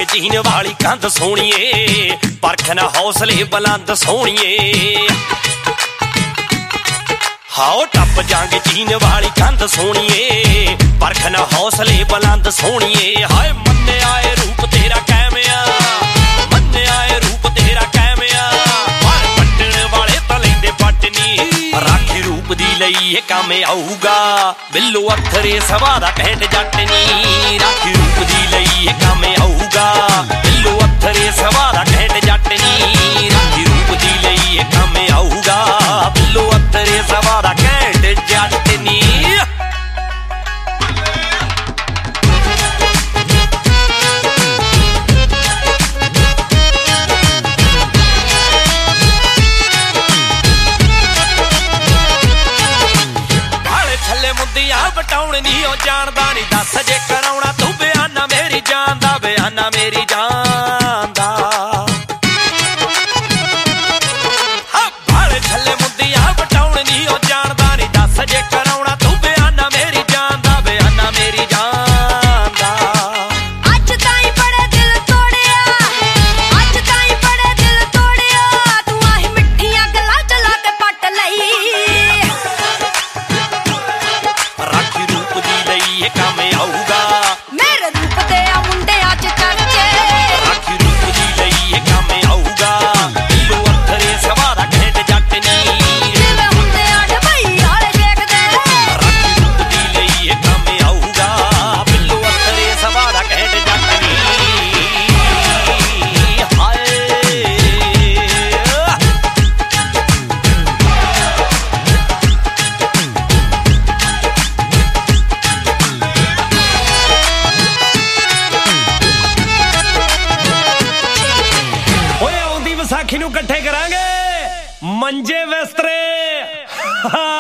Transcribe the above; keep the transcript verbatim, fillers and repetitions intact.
Gene वाली कंध सोहणीए परखना हौसले बुलंद सोहणीए हाओ टप जांगे जीन वाली कंध सोहणीए परखना हौसले बुलंद सोहणीए हाय मन्ने आए रूप तेरा कैमिया मन्ने आए रूप तेरा कैमिया पर पट्टण वाले तां लैंदे पटनी राखी रूप दी लई काम आऊगा बिल्लो अथरे सवा दा कहट जट नी राखी रूप दी लई काम आऊगा बिल्लो अथरे सवा दा कहट जट नी राखी रूप दी लई काम आऊगा बिल्लो अथरे सवा दा कहट जट नी बटाउण नहीं ओ जानदा नहीं दस जे कराउणा तू बयाना मेरी जान दा बयाना मेरी जान दा बाले थल्ले मुंदिया बटाउण नहीं ओ जानदा नहीं दस जे कराउणा तू बयाना मेरी जान दा बयाना मेरी जान दा अज ताई बड़े दिल तोड़िया अज ताई बड़े दिल तोड़िया तू आही मिठियां गल्लां चला के पट लई काम आऊगा मेरे रूप दे आ मुंडे अज चर्चे राखी रूप दी लई काम आऊगा बिल्लो अथरे सवा दा कहट जट नी जिवें हुंदे आ ढबई वाले देखदे राखी रूप दी लई काम आऊगा बिल्लो अथरे सवा दा कहट जट नी हाय विसाखी नूं इकट्ठे करांगे मंजे बिस्तरे।